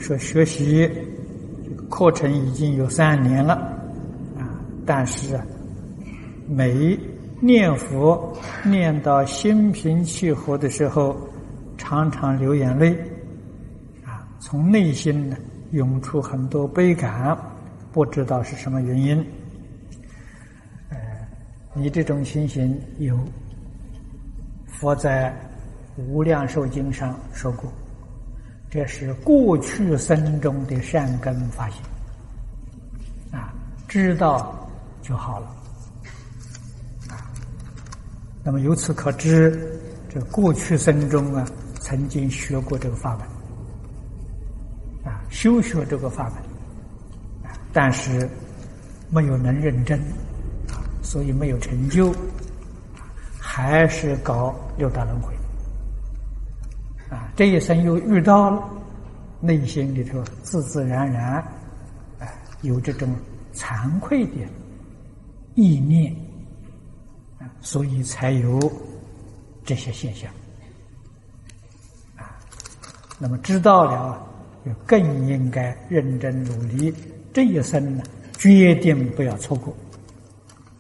说学习这个课程已经有3年了但是每念佛念到心平气和的时候，常常流眼泪从内心呢涌出很多悲感，不知道是什么原因。你这种情形有，佛在《无量寿经》上说过，这是过去生中的善根发现知道就好了那么由此可知，这过去生中曾经学过这个法门修学这个法门但是没有能认真所以没有成就，还是搞六道轮回这一生又遇到了，内心里头自自然然有这种惭愧的意念所以才有这些现象那么知道了更应该认真努力，这一生呢决定不要错过。